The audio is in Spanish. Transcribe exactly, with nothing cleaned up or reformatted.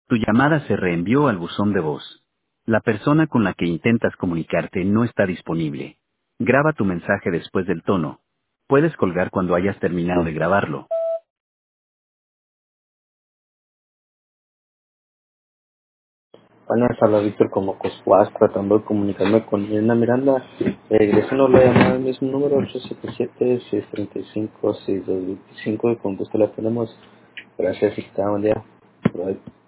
Tu llamada se reenvió al buzón de voz. La persona con la que intentas comunicarte no está disponible. Graba tu mensaje después del tono. Puedes colgar cuando hayas terminado de grabarlo. Buenas, habla Víctor como Coscuas, tratando de comunicarme con Elena Miranda. Regresando la llamada al mismo número, ocho siete siete, seis tres cinco, seis dos dos cinco, y con gusto la tenemos. Gracias y que tenga buen día. Bye.